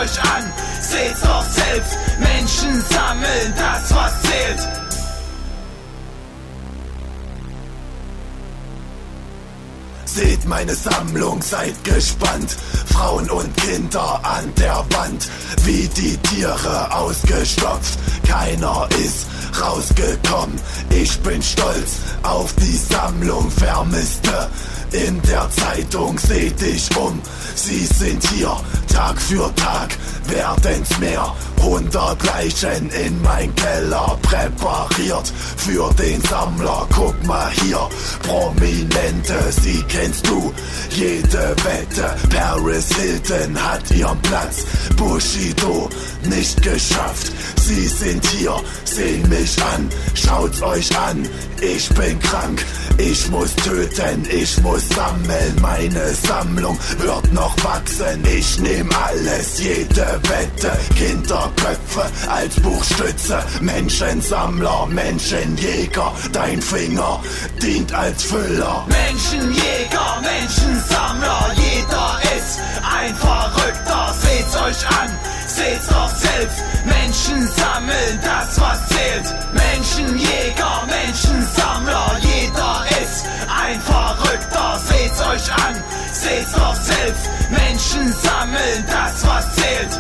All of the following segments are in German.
euch an, seht's doch selbst, Menschen sammeln das, was zählt. Seht meine Sammlung, seid gespannt. Frauen und Kinder an der Wand, wie die Tiere ausgestopft. Keiner ist rausgekommen. Ich bin stolz auf die Sammlung. Vermisste in der Zeitung, seht dich um. Sie sind hier, Tag für Tag werden's mehr. 100 Leichen in mein Keller, präpariert für den Sammler. Guck mal hier, Prominente, sie kennst du. Jede Wette, Paris Hilton hat ihren Platz. Bushido nicht geschafft. Sie sind hier, sehen mich an, schaut's euch an. Ich bin krank, ich muss töten, ich muss sammeln. Meine Sammlung wird noch wachsen. Ich nehm alles, jede Wette, Kinderköpfe als Buchstütze. Menschensammler, Menschenjäger, dein Finger dient als Füller. Menschenjäger, Menschensammler, jeder ist ein Verrückter. Seht's euch an, seht's doch selbst, Menschen sammeln das, was zählt. Menschenjäger, Menschensammler, jeder ist ein Verrückter. Seht's euch an, seht's doch selbst, Menschen sammeln das, was zählt.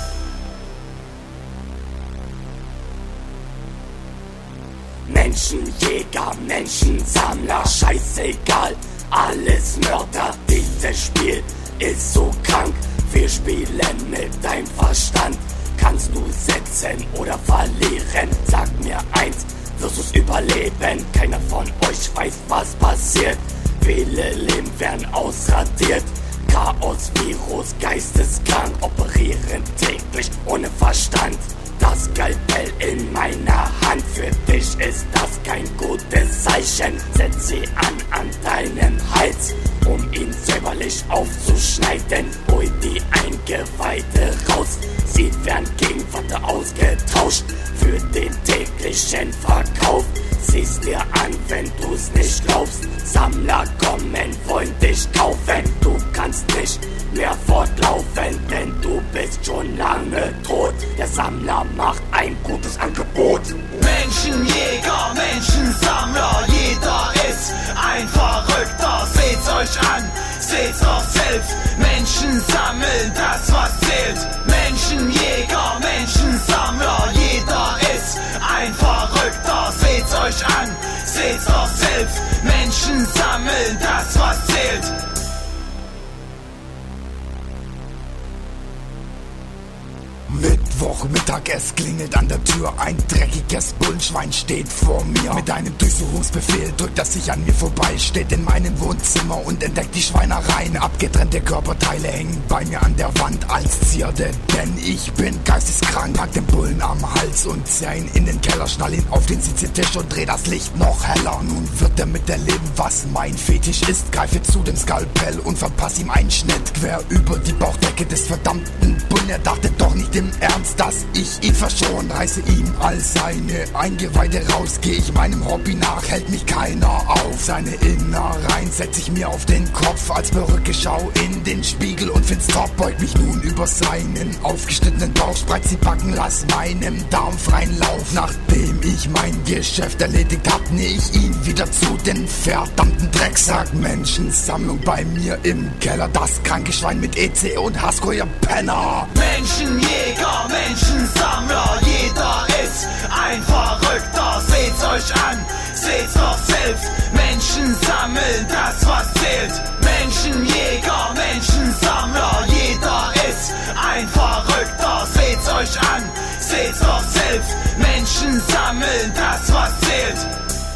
Menschenjäger, Menschensammler, scheißegal, alles Mörder. Dieses Spiel ist so krank, wir spielen mit deinem Verstand. Kannst du setzen oder verlieren? Sag mir eins, wirst du's überleben? Keiner von euch weiß, was passiert. Viele Leben werden ausradiert. Chaos, Virus, geisteskrank, operieren täglich ohne Verstand. Das Skalpell in meiner Hand, für dich ist das kein gutes Zeichen. Setz sie an deinem Hals, um ihn säuberlich aufzuschneiden. Hol die Eingeweide raus, sie werden gegen Watte ausgetauscht. Für den täglichen Verkauf, sieh's dir an, wenn du's nicht glaubst. Sammler kommen, wollen dich kaufen. Du kannst nicht mehr fortlaufen, denn du bist schon lange tot. Der Sammler macht ein gutes Angebot. Menschenjäger, Menschensammler, jeder ist ein Verrückter. Seht's euch an, seht's doch selbst, Menschen sammeln das, was zählt. Menschenjäger, Menschensammler, jeder ist ein Verrückter. Seht's euch an, seht's doch selbst, Menschen sammeln das, was zählt. Mittwochmittag, es klingelt an der Tür. Ein dreckiges Bullenschwein steht vor mir. Mit einem Durchsuchungsbefehl drückt er sich an mir vorbei. Steht in meinem Wohnzimmer und entdeckt die Schweinereien. Abgetrennte Körperteile hängen bei mir an der Wand als Zierde. Denn ich bin geisteskrank. Pack den Bullen am Hals und zieh ihn in den Keller. Schnall ihn auf den Sitztisch und dreh das Licht noch heller. Nun wird er miterleben, was mein Fetisch ist. Greife zu dem Skalpell und verpass ihm einen Schnitt quer über die Bauchdecke des verdammten Bullen. Er dachte doch nicht im Ernst, dass ich ihn verschon. Reiße ihm all seine Eingeweide raus. Geh ich meinem Hobby nach, hält mich keiner auf. Seine Innereien setz ich mir auf den Kopf. Als Perücke schau in den Spiegel und find's top. Beug mich nun über seinen aufgeschnittenen Bauch. Spreiz die Backen, lass meinem Darm freien Lauf. Nachdem ich mein Geschäft erledigt hab, näh ich ihn wieder zu den verdammten Drecksack. Menschensammlung bei mir im Keller. Das kranke Schwein mit EC und Hasko, ihr Penner. Menschenjäger, Menschensammler, jeder ist ein Verrückter. Seht's euch an, seht's doch selbst, Menschen sammeln das, was zählt. Menschenjäger, Menschensammler, jeder ist ein Verrückter. Seht's euch an, seht's doch selbst, Menschen sammeln das, was zählt.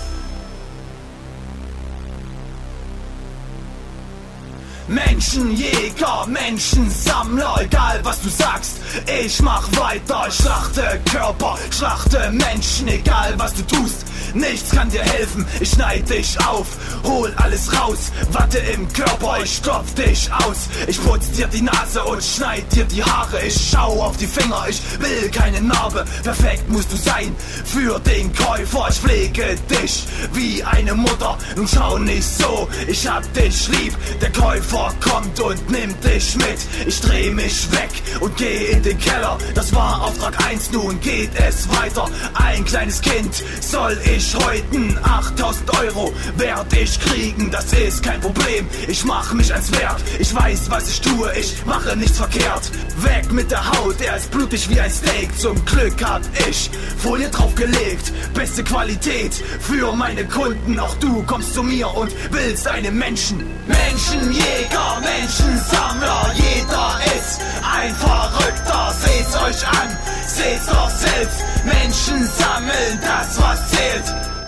Menschenjäger, Menschensammler, egal was du sagst, ich mach weiter. Ich schlachte Körper, schlachte Menschen, egal was du tust, nichts kann dir helfen, ich schneid dich auf, hol alles raus, Watte im Körper, ich stopf dich aus, ich putz dir die Nase und schneid dir die Haare, ich schau auf die Finger, ich will keine Narbe, perfekt musst du sein für den Käufer, ich pflege dich wie eine Mutter, nun schau nicht so, ich hab dich lieb, der Käufer kommt und nimmt dich mit, ich dreh mich weg und geh in den Keller, das war Auftrag 1, nun geht es weiter, ein kleines Kind soll ich häuten, 8000 € werd ich kriegen, das ist kein Problem, ich mach mich ans Werk, ich weiß was ich tue, ich mache nichts verkehrt, weg mit der Haut, er ist blutig wie ein Steak, zum Glück hab ich Folie draufgelegt, beste Qualität für meine Kunden, auch du kommst zu mir und willst einen Menschen. Menschenjäger, Menschensammler, jeder ist ein Verrückter, seht's euch an, seht's doch selbst, Menschen sammeln, das was zählt.